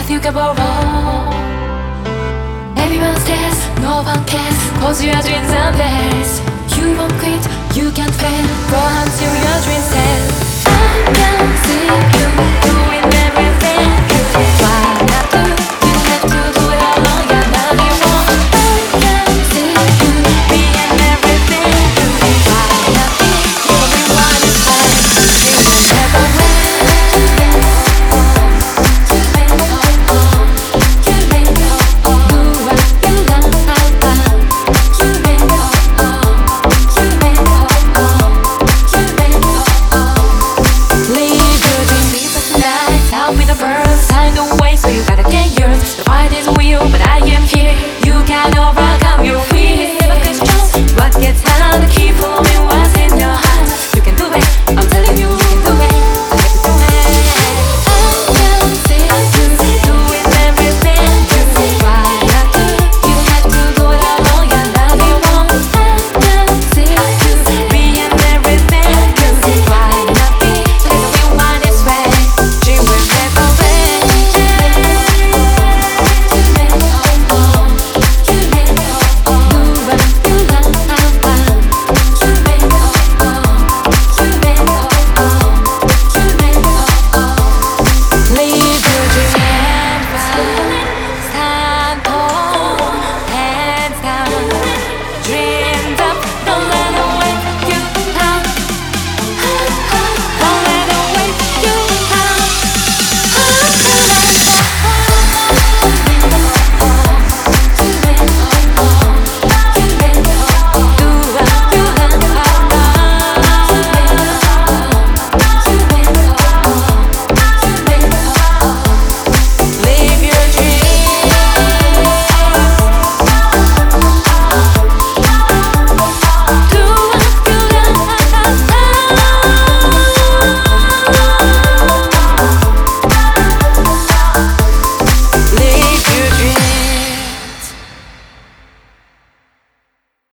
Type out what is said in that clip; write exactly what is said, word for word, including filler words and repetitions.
you can borrow. Everyone's test, no one cares, cause your dreams are best. You won't quit, you can't fail, go until your dreams tell. I can see you.